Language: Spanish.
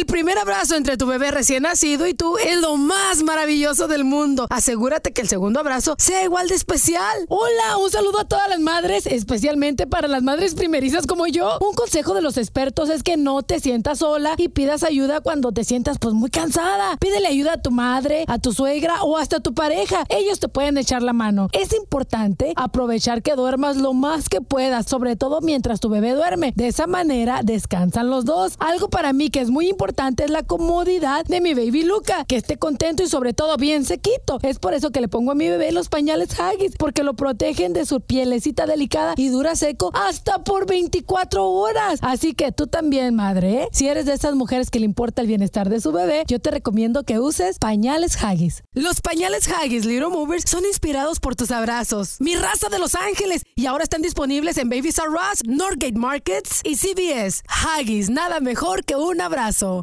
El primer abrazo entre tu bebé recién nacido y tú es lo más maravilloso del mundo. Asegúrate que el segundo abrazo sea igual de especial. Hola, un saludo a todas las madres, especialmente para las madres primerizas como yo. Un consejo de los expertos es que no te sientas sola y pidas ayuda cuando te sientas muy cansada. Pídele ayuda a tu madre, a tu suegra o hasta a tu pareja. Ellos te pueden echar la mano. Es importante aprovechar que duermas lo más que puedas, sobre todo mientras tu bebé duerme. De esa manera descansan los dos. Algo para mí que es muy importante es la comodidad de mi baby Luca, que esté contento y sobre todo bien sequito. Es por eso que le pongo a mi bebé los pañales Huggies, porque lo protegen de su pielecita delicada y dura seco hasta por 24 horas. Así que tú también, madre, si eres de esas mujeres que le importa el bienestar de su bebé, yo te recomiendo que uses pañales Huggies. Los pañales Huggies Little Movers son inspirados por tus abrazos. Mi raza de Los Ángeles, y ahora están disponibles en Babies R Us, Northgate Markets y CVS. Huggies, nada mejor que un abrazo.